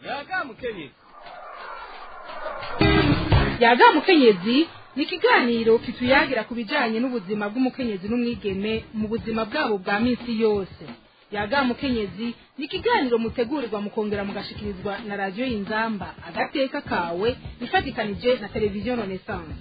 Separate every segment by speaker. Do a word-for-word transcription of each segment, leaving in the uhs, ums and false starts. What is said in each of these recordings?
Speaker 1: yaga mukenyezi
Speaker 2: yaga mukenyezi ni ikiganiro kituyagira ku bijanye n'ubuzima bw'umukenyezi n'umwigeme mu buzima bwabo bwa minsi yose. Yaga mukenyezi ni ikiganiro mutegurirwa mukongera mugashikirizwa na radio Inzamba agateka kawe ifatikanije na televiziyo Renaissance.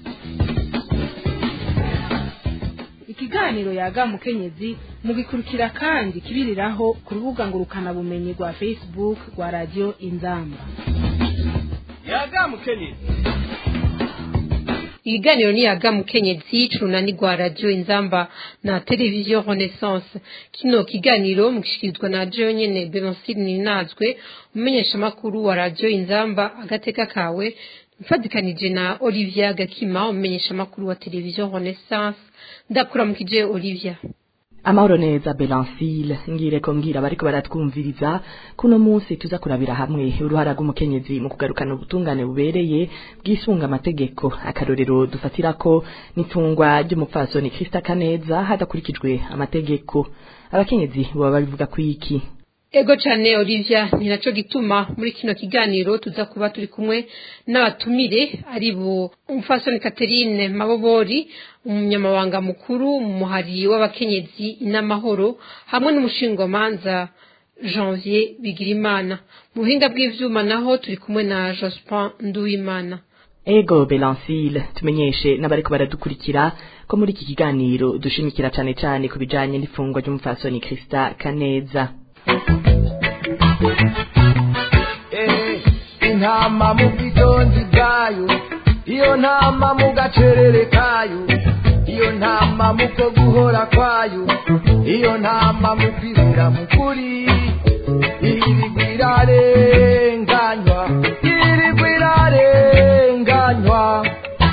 Speaker 2: Ikiganiro yaga mukenyezi mugikurikira kandi kibiriraho ku rubuga ngurukana bumenyi rwa Facebook rwa radio Inzamba.
Speaker 1: yaga mukenyezi
Speaker 3: Ikiganiro ni yaga mukenyezi cunani rwa radio Inzamba na televiziyo Renaissance. Kino kiganiro mukishikirizwa na radio nyene Benoncine Ninazwe, umenyesha makuru wa radio Inzamba agateka kawe, mfadikanije na Olivia Gakima, umenyesha makuru wa televiziyo Renaissance. Ndakura mukije Olivia.
Speaker 4: Amahoro neza Belancile, ngire ko ngira bariko baratwumviriza kuno munsi tuza kurabira hamwe uruhara rw'umukenyezi mu kugarukana ubutungane bubereye bwisunga amategeko. Akarorero dufatirako n'itungwa ry'umupfasoni Krista Kaneza hadakurikijwe amategeko. Abakenyezi baba babivuga kwiki?
Speaker 3: Ego cane Olivia, ni naco gituma muri kino kiganiro tuza kuba turi kumwe n'abatumire ari bo umupfasoni Catherine Mabobori, umunyamabanga mukuru mu muhari w'abakenyezi inamahoro, hamwe n'umushingamanza Janvier Bigirimana. Mu buhinga bw'ivyuma naho turi kumwe na Jospin Nduwimana.
Speaker 4: Ego Belancile, tumenyeshe n'abariko baradukurikira ko muri iki kiganiro dushimikira cane cane ku bijanye n'ifungwa ry'umupfasoni Krista Kaneza.
Speaker 5: Eh, intama mu bidonzi bwayo, iyo ntama mu gacerere kayo, iyo ntama mu ko guhora kwayo, iyo ntama mu kwizera mu kuri, irigwirarenganywa, irigwirarenganywa.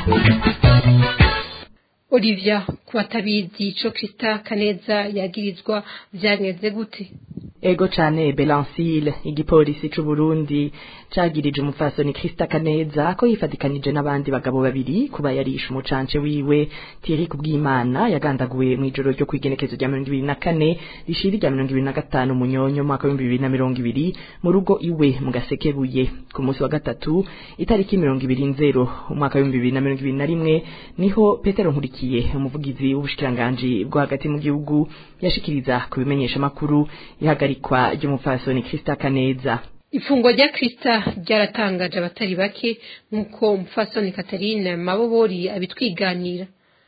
Speaker 3: Olivia, kuwatabizi ico Krista Kaneza yagirizwa vyaneze gute?
Speaker 4: Ego cane Belancile, igipolisi c'u Burundi cagirije umupfasoni Krista Kaneza ko yifadikanije n'abandi bagabo babiri kuba yarishe umucance wiwe Thierry Kubwimana yagandaguwe mu ijoro ryo kwigenekezo rya mirongo ibiri na kane rishiri rya mirongo ibiri na gatanu munyonyo mwaka wa bibiri na mirongo ibiri mu rugo iwe mu Gasekebuye. Ku munsi wa gatatu itariki mirongo ibiri nzero umwaka wa bibiri na mirongo ibiri na rimwe niho Petero Nkurikiye, umuvugizi w'ubushikiranganje bwo hagati mu gihugu, yashikiriza ku bimenyesha makuru ihagarikwa ry'umupfasoni Krista Kaneza.
Speaker 3: Ifungwa rya Krista ryaratangaje abatari bake nkuko umupfasoni Catherine Mabobori abitwiganira.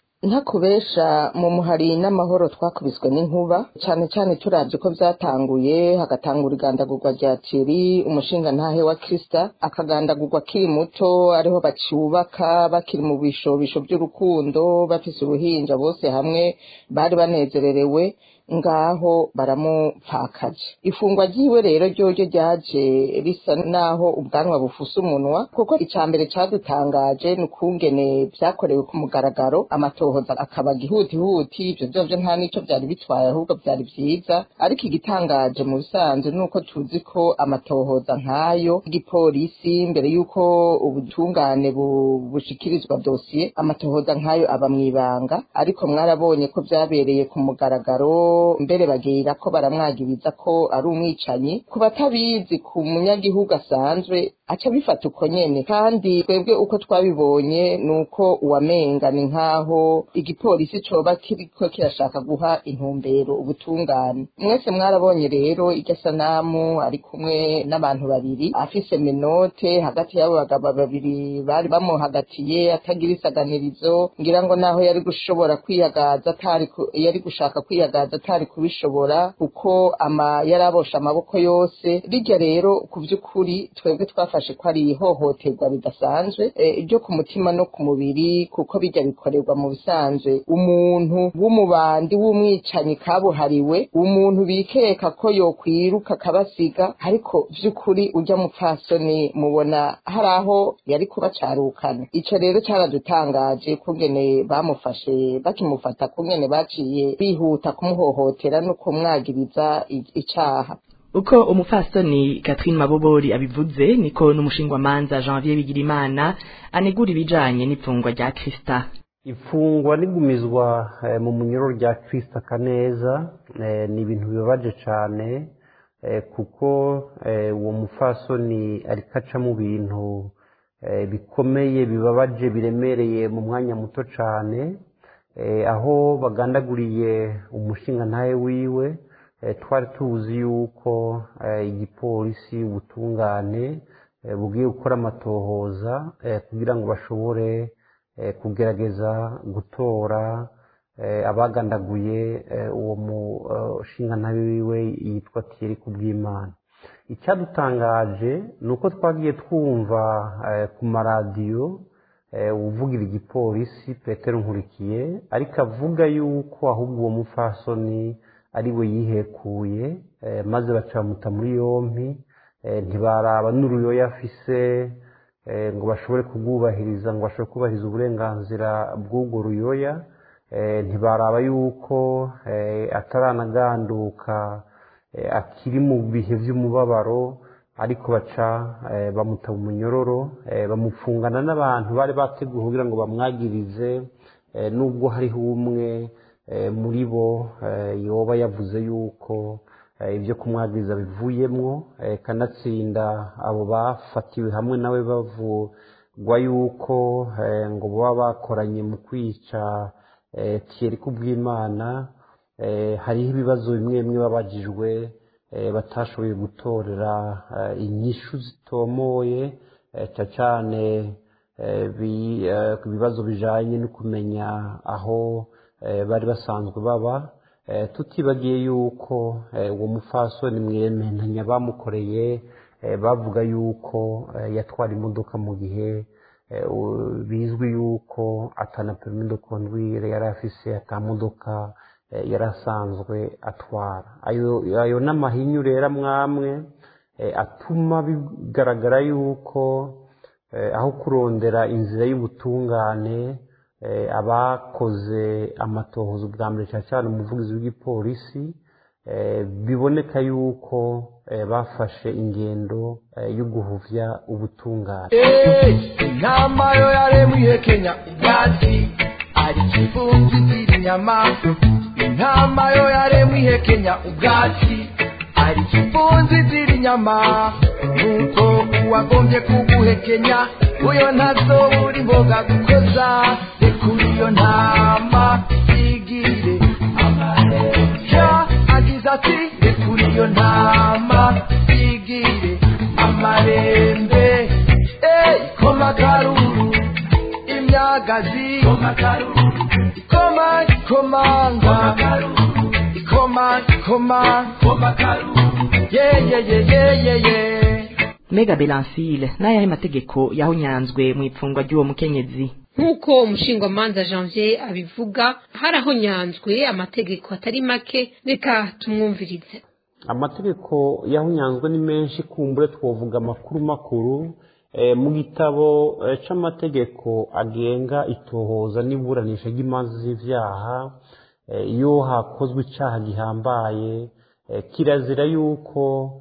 Speaker 6: Ntakubesha mu muhari n'amahoro twakubiswe n'inkuba cyane cyane turavye ko vyatanguye hagatangura igandagurwa rya Thierry umushinga ntahe wa Krista, akagandagurwa kiri muto ariho baciubaka bakiri mu bishobisho by'urukundo bafise uruhinja bose hamwe bari banezererewe ngaho baramupfakaje. Ifungwa ryiwe rero ryoje ryaje risa naho ubwanwa bufuse umunwa, kuko icambere cadutangaje n'ukungene vyakorewe ku mugaragaro, amatohoza akaba gihutihuti, ivyo vyovyo nta nico vyari bitwaye ahubwo vyari vyiza. Ariko igitangaje mu bisanzwe nuko tuzi ko amatohoza nkayo igipolisi mbere yuko ubutungane bushikirizwa dosiye, amatohoza nkayo aba mwibanga, ariko mwarabonye ko vyabereye ku mugaragaro, mbere bagira ko baramwagiriza ko ari umwicanyi. Ku batabizi, ku munyagihugu asanzwe aca bifata uko nyene, kandi twebwe uko twabibonye nuko uwamenga ni nkaho igipolisi coba kiriko kirashaka guha intumbero ubutungane. Mwese mwarabonye rero iryo sanamu ari kumwe n'abantu babiri afise menote hagati y'abo bagabo babiri bari bamuhagatiye atagira isaganirizo, ngira ngo naho yari gushobora kwiyagaza atari yari gushaka kwiyagaza atari kubishobora kuko ama yarabosha amaboko yose. Rijya rero ku by'ukuri twebwe twafashe ko ari ihohoterwa bidasanzwe iryo e, ku mutima no ku mubiri, kuko bijya bikorerwa mu bisanzwe umuntu w'umubandi w'umwicanyi kabuhariwe, umuntu bikeka ko yokwiruka kabasiga, ariko by'ukuri ujya mupfasoni mubona hari aho yari kubacarukana. Ico rero cyaradutangaje kungene bamufashe, bakimufata kungene baciye bihuta kumuhohotera no kumwagiriza icaha.
Speaker 4: Uko umupfasoni Catherine Mabobori abivuze niko n'umushingwamanza Janvier Bigirimana anegura ibijanye n'ifungwa rya Krista.
Speaker 7: Ifungwa n'igumizwa eh, mu munyoro rya Krista Kaneza eh, ni ibintu bibabaje cyane kuko uwo mufasoni ariko aca mu bintu bikomeye bibabaje biremereye mu mwanya muto cyane, aho bagandaguriye umushingantahe wiwe. Twari tuzi yuko igipolisi ubutungane bugiye gukora amatohoza kugira ngo bashobore kugerageza gutora abagandaguye uwo mushingantahe wiwe yitwa Thierry Kubwimana. Icyadutangaje ni uko twagiye twumva ku maradiyo uvugira igipolisi Petero Nkurikiye ariko avuga yuko ahubwo uwo mufasoni ari we yihekuye, maze bacamuta muri yompi, ntibaraba n'uruyoya afise ngo bashobore kubwubahiriza, ngo bashobore kubahiriza uburenganzira bw'ubwo ruyoya, ntibaraba yuko ataranaganduka akiri mu bihe by'umubabaro, ariko baca bamuta mu munyororo, bamufungana n'abantu bari bateguye kugira ngo bamwagirize, nubwo hariho umwe muri bo yoba yavuze yuko ibyo kumwagiriza bivuyemwo, kanatsinda abo bafatiwe hamwe nawe bavugwa yuko ngo baba bakoranye mu kwica Thierry Kubwimana. Hariho ibibazo bimwe bimwe babajijwe batashoboye gutorera inyishu zitomoye, cyane ibibazo bijanye no kumenya aho bari basanzwe baba, tutibagiye yuko uwo mufasoni mwementanya bamukoreye bavuga yuko yatwara imodoka mu gihe bizwi yuko atana permis de conduire yari afise, ata modoka yari asanzwe atwara. Ayo ayo n'amahinyu rero mwamwe atuma bigaragara yuko aho kurondera inzira y'ubutungane abakoze amatohoza bwa mbere cyane cyane umuvugizi w'igipolisi, biboneka yuko bafashe ingendo yo guhuvya ubutungane.
Speaker 5: Intama yo yaremwe ihekenya ubwatsi ari kivunzi z'inyama. Intama yo yaremwe ihekenya ubwatsi ari kivunzi z'inyama. Nuko uwagombye kuguhekenya uyo ntazo uri mboga gukoza, rekura iyo ntama igire amarembe. Agize ati rekura iyo ntama igire amarembe. Ey koma karuru imyagazi, koma karuru koma komanga, koma koma koma karuru ye ye ye ye ye ye.
Speaker 4: Mega Belancile n'ayahe mategeko yahonyanzwe mu ipfungwa ry'uwo mukenyezi?
Speaker 3: Nk'uko umushingwamanza Janvier abivuga, harahonyanzwe amategeko atari make. Reka tumwumvirize.
Speaker 7: Amategeko yahonyanzwe ni menshi, kumbure twovuga amakuru makuru. Mu gitabo c'amategeko agenga itohoza n'iburanisha ry'imanza z'ivyaha, iyo hakozwe icaha gihambaye, kirazira yuko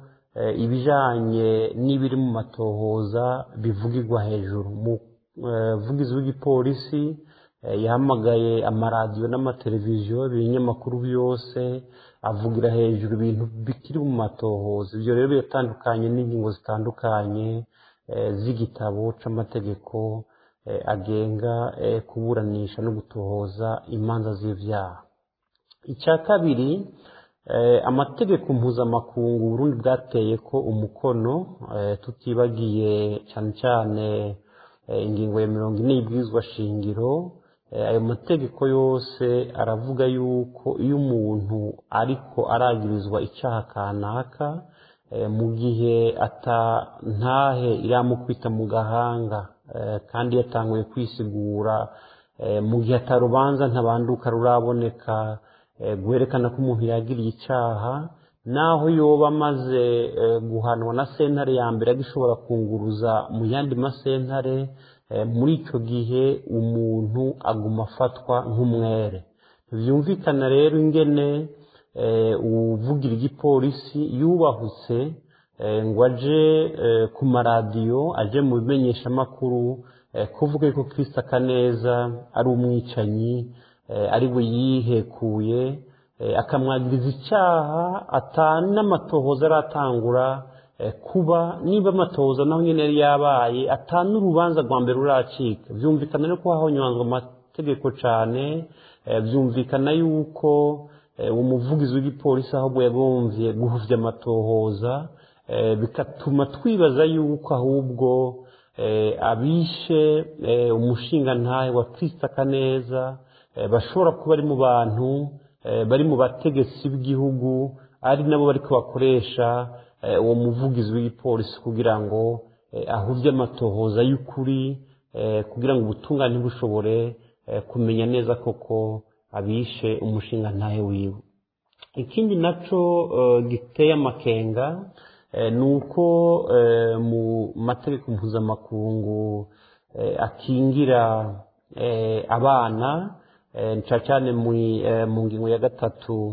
Speaker 7: ibijanye n'ibiri mu matohoza bivugirwa hejuru. Umuvugizi w'igipolisi yahamagaye amaradiyo n'amateleviziyo, ibinyamakuru byose, avugira hejuru ibintu bikiri mu matohoza. Ibyo rero biratandukanye n'ingingo zitandukanye z'igitabo c'amategeko agenga kuburanisha no gutohoza imanza z'ivyaha. Icya kabiri, amategeko mpuzamakungu Burundi bwateye ko umukono, tutibagiye cyane cyane ingingo ya mirongo ine y'ibwirizwa shingiro. Ayo mategeko yose aravuga yuko iyo umuntu ariko aragirizwa icyaha kanaka, mu gihe ata ntahe iramukwita mu gahanga kandi yatanguye kwisigura, mu gihe atarubanza ntabanduka ruraboneka guherekana ko umuntu yagiriye icyaha, naho yoba amaze guhanwa na sentare ya mbere agishobora kunguruza mu yandi masentare, muri icyo gihe umuntu aguma afatwa nk'umwere. Byumvikana rero ingene uvugira igipolisi yubahutse ngo aje ku maradiyo, aje mu bimenyeshamakuru kuvuga ko Christa Kaneza ari umwicanyi, ari we yihekuye, akamwagiriza icyaha atana n'amatohoza aratangura kuba niba amatohoza naho nyine yari yabaye atana urubanza rwa mbere ruracika byumvikana no ko hahonywanzwe amategeko cyane byumvikana yuko umuvugizi w'igipolisi ahubwo yagombye guhuvya amatohoza bigatuma twibaza yuko ahubwo abishe umushinga ntahe wa Kristo Kaneza bashobora kuba ari mu bantu bari mu bategetsi b'igihugu ari nabo bari kubakoresha uwo muvugizi w'igipolisi kugira ngo ahuvye amatohoza y'ukuri kugira ngo ubutungane bushobore kumenya neza koko abishe umushinga ntahe wiwe. Ikindi naco giteye amakenga nuko mu mategeko mpuzamakungu akingira abana cyane mu ngingo ya gatatu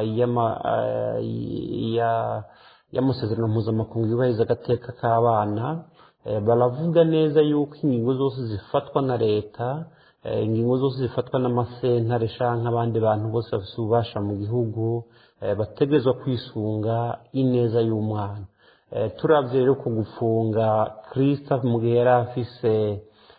Speaker 7: y'amasezerano mpuzamakungu yubahiriza agateka k'abana baravuga neza yuko ingingo zose zifatwa na leta ingingo zose zifatwa n'amasentare canke abandi bantu bose bafite ububasha mu gihugu bategerezwa kwisunga ineza y'umwana. Turavye rero ku gufunga Kristo mu gihe yari afise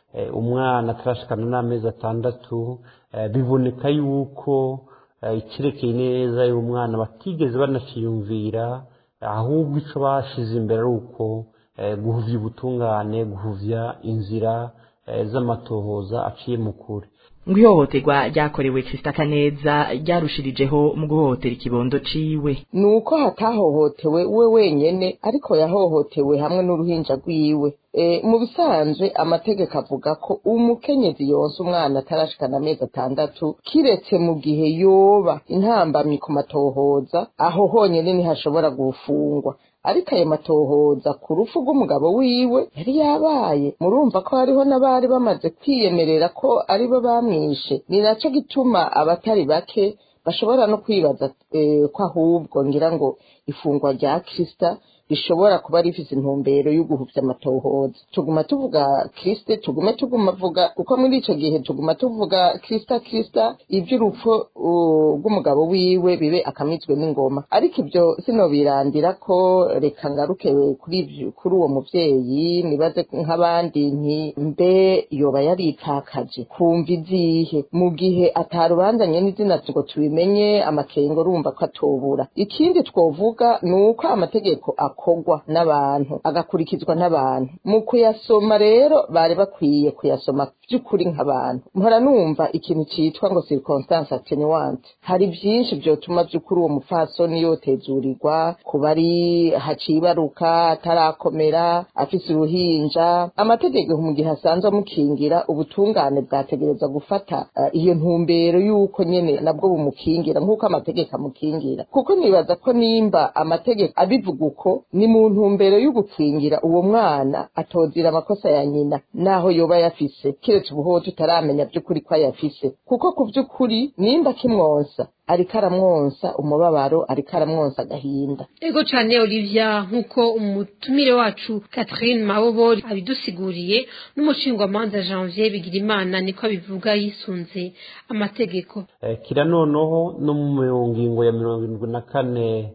Speaker 7: umwana atarashikana n'amezi atandatu biboneka yuko ikirekeye neza y'umwana batigeze banaciyumvira ahubwo ico bashize imbere ari uko guhuvya ubutungane guhuvya inzira z'amatohoza aciye mu kuri.
Speaker 4: ngo ihohoterwa ryakorewe Kristo Kaneza ryarushirijeho mu guhohotera ikibondo ciwe.
Speaker 6: nuko hatahohotewe we wenyene ariko yahohotewe hamwe n'uruhinja rwiwe. E, mu bisanzwe amategeko avuga ko umukenyezi yonsa umwana atarashikana amezi atandatu kiretse mu gihe yoba intambamyi ku matohoza aho honyene ntihashobora gufungwa. ariko ayo matohoza ku rupfu rw'umugabo wiwe yari yabaye. murumva ko hariho n'abari bamaze kwiyemerera ko aribo bamwishe. ni naco gituma abatari bake bashobora no kwibaza e, ko ahubwo ngira ngo ifungwa rya Kristo bishobora kuba rifise intumbero yo guhuvya amatohoza. tuguma tuvuga Kristo tugume tuguma vuga kuko muri ico gihe tuguma tuvuga Kristo Kristo ivy'urupfu rw'umugabo wiwe bibe akamizwe n'ingoma. ariko ivyo sinobirandira ko reka ngaruke kuri ivyo kuri uwo muvyeyi nibaze nk'abandi nti mbe yoba yaripfakaje kumva izihe mu gihe atarubanzanye n'izina ngo tubimenye amakengo urumva ko atobura. ikindi twovuga nuko amategeko akogwa n'abantu agakurikizwa n'abantu. mu kuyasoma rero bari bakwiye kuyasoma by'ukuri nk'abantu. mpora numva ikintu citwa ngo circumstance attenuante. hari byinshi byotuma by'ukuri uwo mupfasoni yotezurirwa kuba ari hacibaruka atarakomera afise uruhinja. amategeko mu gihe asanzwe amukingira ubutungane bwategereza gufata uh, iyo ntumbero y'uko nyene nabwo bumukingira nk'uko amategeko amukingira. kuko nibaza ko nimba amategeko abivuga uko ni mu ntumbero yo gukingira uwo mwana atozira amakosa ya nyina naho yoba yafise kiretse ubuho tutaramenya by'ukuri ko yafise. kuko ku by'ukuri nimba kimwonsa ariko aramwonsa umubabaro ariko aramwonsa agahinda.
Speaker 3: ego cane Olivia nkuko umutumire wacu Catherine Mabobori abidusiguriye n'umushingwamanza Janvier Bigirimana niko abivuga yisunze amategeko.
Speaker 7: Eh, kira noneho no mu ngingo ya mirongo irindwi na kane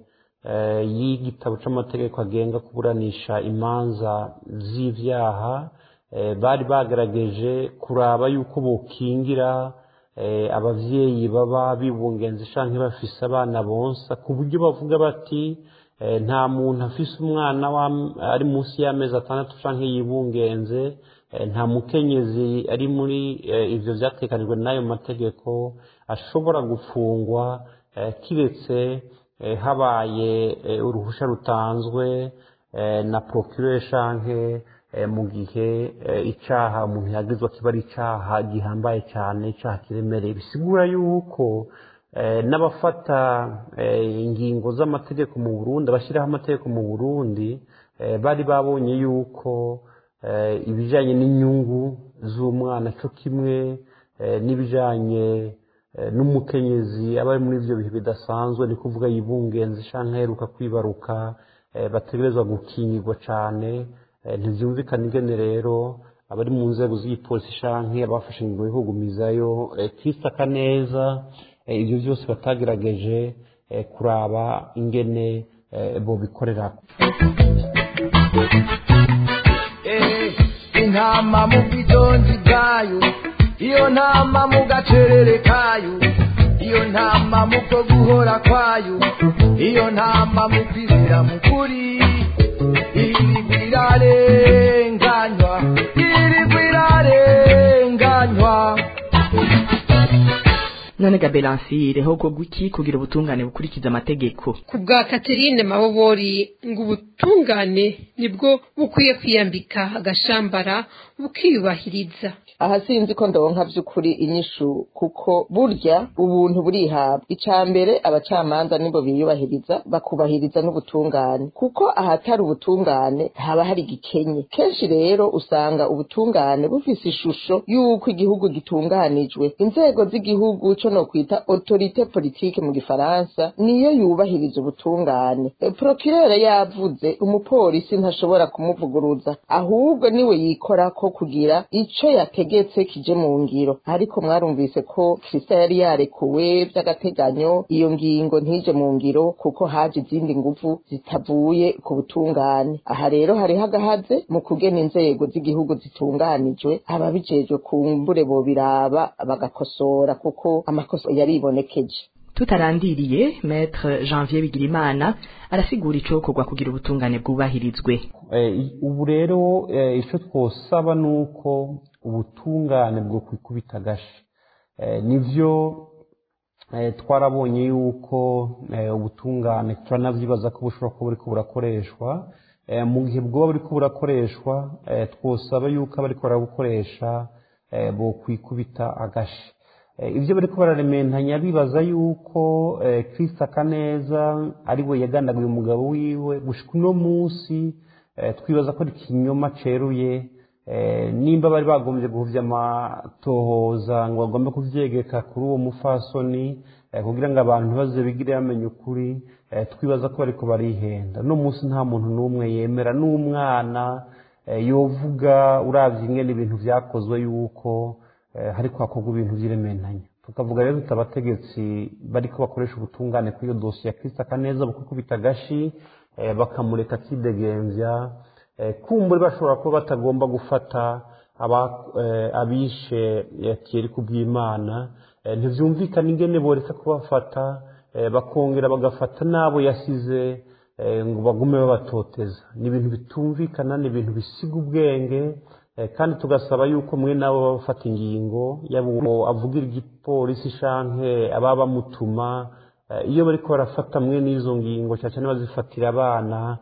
Speaker 7: y'igitabo c'amategeko agenga kuburanisha imanza z'ivyaha bari bagerageje kuraba yuko bokingira abavyeyi baba bibungenze canke bafise abana bonsa ku buryo bavuga bati nta muntu afise umwana ari munsi y'amezi atandatu canke yibungenze nta mukenyezi ari muri ivyo vyatekanijwe n'ayo mategeko ashobora gufungwa kiretse habaye uruhusha rutanzwe na procureur canke mu gihe icaha umuntu yagizwe kiba ari icaha gihambaye cyane icaha kiremereye. bisigura yuko n'abafata ingingo z'amategeko mu Burundi abashiraho amategeko mu Burundi bari babonye yuko ibijanye n'inyungu z'umwana cyo kimwe n'ibijanye n'umukenyezi aba muri ivyo bihe bidasanzwe ni kuvuga yibungenze canke aheruka kwibaruka bategerezwa gukingirwa cane. ntivyumvikana ingene rero abari mu nzego z'igipolisi canke abafashe ingingo yo kugumizayo Kristo Kaneza ibyo byose batagerageje kuraba ingene bobikorera.
Speaker 5: Intama mu bwitonzi bwayo, iyo ntama mu gacerere kayo, iyo ntama mu ko guhora kwayo, iyo ntama mu kwizera mu kuri, irigwa irarenganywa, irigwa irarenganywa.
Speaker 4: None Gabelansire ho gwiki kugira ubutungane bukurikiza amategeko.
Speaker 3: Kubwa Catherine Mabobori ngo ubutungane nibwo bukwiye kwiyambika agashambara bukiyubahiriza.
Speaker 6: Aha sinzi ko ndonka by'ukuri inyishu kuko burya ubuntu burihabwa. Icambere abacamanza nibo biyubahiriza bakubahiriza n'ubutungane kuko ahatari ubutungane haba hari gikenye. Kenshi rero usanga ubutungane bufise ishusho yuko igihugu gitunganijwe. Inzego z'igihugu co no kwita autorité politique mu gifaransa niyo yubahiriza ubutungane. E, procureur yavuze umupolisi ntashobora kumuvuguruza ahubwo niwe yikora ko kugira ico yategetse kije mu ngiro. Ariko mwarumvise ko Kristo yari yarekuwe by'agateganyo iyo ngingo ntije mu ngiro kuko haje izindi nguvu zitavuye ku butungane. Aha rero hari hagahaze mu kugena inzego z'igihugu zitunganijwe ababijejwe kumbure bo biraba bagakosora kuko amakosa yaribonekeje.
Speaker 4: Tutarandiriye Maître Janvier Bigirimana arasigura icokorwa kugira ubutungane bwubahirizwe.
Speaker 7: Eh, ubu rero eh, ico twosaba nuko ubutungane bwo kwikubita gashi. Eh, nivyo eh, twarabonye yuko eh, ubutungane turanavyibaza ko bushobora kuba buriko burakoreshwa. Eh, mu gihe bwo buriko burakoreshwa eh, twosaba yuko abariko barabukoresha eh, bo kwikubita agashi. Ibyo bariko bararementanya bibaza yuko Kristo Kaneza ari we yagandaguye umugabo wiwe gushika uno munsi twibaza ko ari kinyoma ceruye. Nimba bari bagombye guhuvya amatohoza ngo bagombe kuvyegeka kuri uwo mufasoni kugira ngo abantu baze bigire bamenye ukuri, twibaza ko bariko barihenda. No munsi nta muntu n'umwe yemera n'umwana yovuga uravye ingene ibintu vyakozwe yuko hariko hakorwa ibintu vy'irementanya. Tukavuga rero tutabategetsi bariko bakoresha ubutungane kuri iyo dosiye ya Kristo Kaneza bukukubita gashi bakamureka kidegemvya, kumbure bashobora kuba batagomba gufata abishe Thierry Kubwimana, ntivyumvikana ingene boreka kubafata bakongera bagafata nabo yasize ngo bagume babatoteza. Ni ibintu bitumvikana, ni ibintu bisiga ubwenge, kandi tugasaba yuko mwe nabo bafata ingingo yabo avugira igipolisi shanke ababa mutuma iyo bariko barafata mwe n'izo ngingo cyane bazifatira abana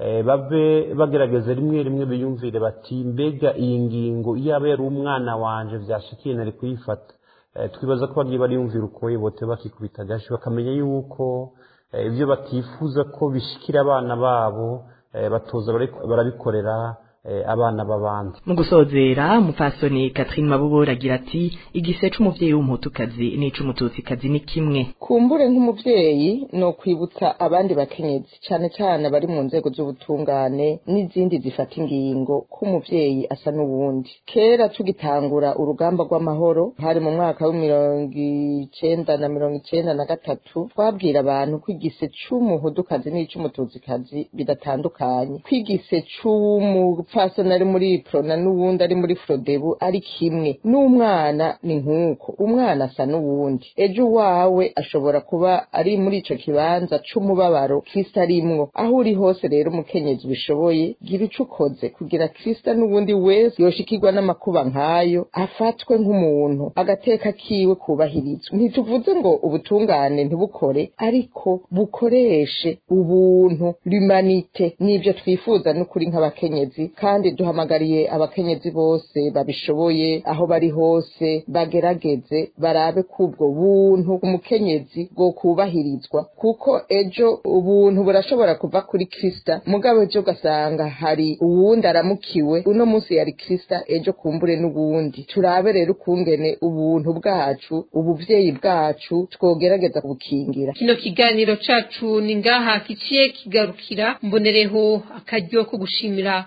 Speaker 7: babe bagerageza rimwe rimwe biyumvire bati mbega iyi ngingo iyaba yari umwana wanje vyashikiye nari kuyifata. Twibaza ko bagiye bariyumvira uko bote bakikubita gashi bakamenya yuko ibyo batifuza ko bishikira abana babo batoza barabikorera abana babandi.
Speaker 4: Mu gusozera umupfasoni Catherine Mabobori agira ati igise c'umuvyeyi w'umutukazi n'ico umututsikazi ni kimwe.
Speaker 6: Kumbure nk'umuvyeyi no kwibutsa abandi bakenyezi cyane cyane bari mu nzego z'ubutungane n'izindi zifata ingingo ko umuvyeyi asa n'ubundi. Kera tugitangura urugamba rw'amahoro hari mu mwaka wa mirongo icenda na mirongo icenda na gatatu twabwira abantu ko igise c'umuhudukazi n'ico umututsikazi bidatandukanye. Kwigise c'umu Fasona ari muri Prona n'uwundi ari muri Frodebu ari kimwe. N'umwana ni nkuko umwana asa n'uwundi. Ejo wawe ashobora kuba ari muri ico kibanza c'umubabaro Kristo arimwo. Aho uri hose rero umukenyezi bishoboye gira ico ukoze kugira Kristo n'ubundi wese yoshikirwa n'amakuba nkayo afatwe nk'umuntu agateka kiwe kubahirizwa. Ntituvuze ngo ubutungane ntibukore ariko bukoreshe ubuntu l'humanité n'ivyo twifuza n'ukuri nk'abakenyezi. Kandi duhamagariye abakenyezi bose babishoboye aho bari hose bagerageze barabe kubwo buntu umukenyezi bwo kubahirizwa kuko ejo ubuntu burashobora kuva kuri Kristo mugabo ejo gasanga hari uwundi aramukiwe uno munsi yari Kristo ejo kumbure n'ubundi. Turabe rero kungene ubuntu bwacu ubuvyeyi bwacu twogerageza kubukingira.
Speaker 3: Kino kiganiro cacu ni ngaha kiciye kigarukira. Mbonereho akaryo ko gushimira abatumire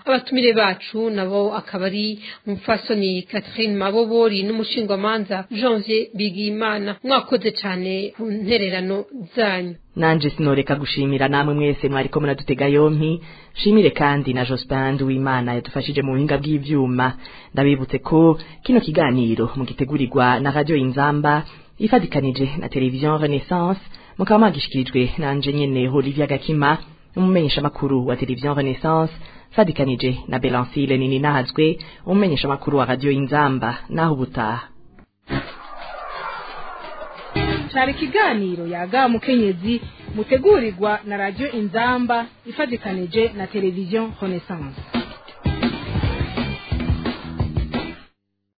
Speaker 3: abatumire bacu nabo akaba ari umupfasoni Catherine Mabobori n'umushingwamanza Janvier Bigimana. Mwakoze cyane ku ntererano zanyu.
Speaker 4: Nanje sinoreka gushimira namwe mwese mwariko muradutega yompi, shimire kandi na Jospin w'Imana yadufashije mu buhinga bw'ivyuma. Ndabibutse ko kino kiganiro mugitegurirwa na Radio Inzamba ifadikanije na Television Renaissance, mukaba magishikirijwe nanje nyene Olivia Gakima, umumenyesha makuru wa Television Renaissance, fadikanije na Belancile Nini Nahazwe, umumenyesha makuru wa Radio Inzamba. Naho ubutaha.
Speaker 2: Cari kiganiro yaga mukenyezi mutegurirwa na Radio Inzamba ifadikanije na Television Renaissance.